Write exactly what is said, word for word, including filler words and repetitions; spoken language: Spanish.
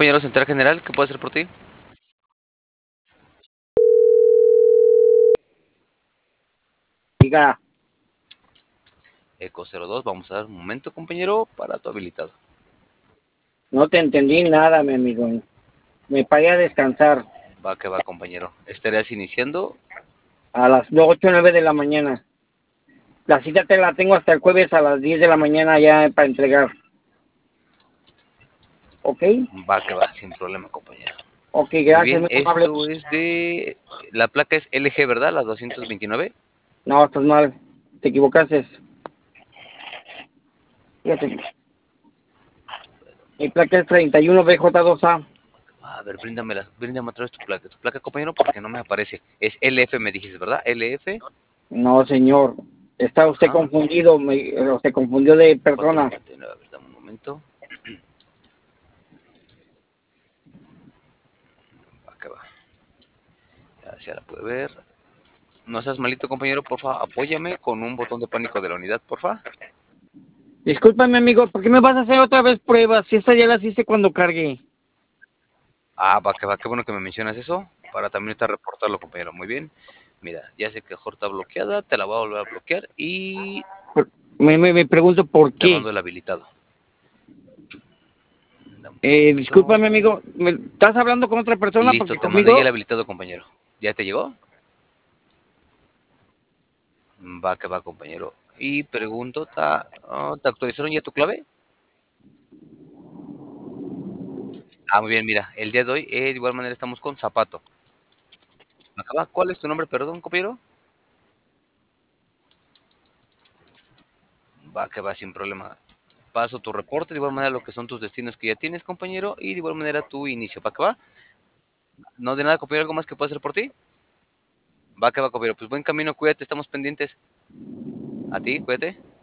compañero Central General, ¿qué puedo hacer por ti? Diga, Eco cero dos, vamos a dar un momento, compañero, para tu habilitado. no te entendí nada, mi amigo. Me pagué a descansar Va que va, compañero. Estarías iniciando. a las ocho o nueve de la mañana. La cita te la tengo hasta el jueves a las diez de la mañana ya para entregar. ¿Ok? Va que va, sin problema, compañero. Ok, Muy gracias, bien, muy amable. esto es de... La placa es L G, ¿verdad? La doscientos veintinueve. No, estás mal. Te equivocaste. Fíjate. Mi placa es treinta y uno B J dos A. A ver, bríndame, la, bríndame otra vez tu placa. Tu placa, compañero, porque no me aparece. Es L F, me dijiste, ¿verdad? L F. No, señor. Está usted Ajá. confundido. Me, se confundió de persona. cuatrocientos noventa y nueve. A ver, dame un momento. Va que va. Ya, ya la puede ver. No seas malito, compañero, porfa, apóyame con un botón de pánico de la unidad, porfa. Discúlpame, amigo. ¿Por qué me vas a hacer otra vez pruebas? Si esta ya las hice cuando cargué. Ah, va, que va, qué bueno que me mencionas eso, para también estar reportarlo, compañero. Muy bien. Mira, ya sé que Jorge está bloqueada, te la voy a volver a bloquear y Me, me, me pregunto por te qué. mando el habilitado. Dame un Eh, segundito. discúlpame, amigo. ¿me ¿Estás hablando con otra persona? Listo, Porque te mandé ya conmigo. el habilitado, compañero. ¿Ya te llegó? Va, que va, compañero. Y pregunto, ¿ta- oh, ¿te actualizaron ya tu clave? Ah, muy bien, mira, el día de hoy, eh, de igual manera estamos con Zapato. Acaba, ¿cuál es tu nombre, perdón, compañero? Va, que va, sin problema. Paso tu reporte, de igual manera lo que son tus destinos que ya tienes, compañero, y de igual manera tu inicio. ¿Va que va? No de nada, compañero, ¿algo más que pueda hacer por ti? Va que va, compañero. Pues buen camino, cuídate, estamos pendientes. A ti, cuídate.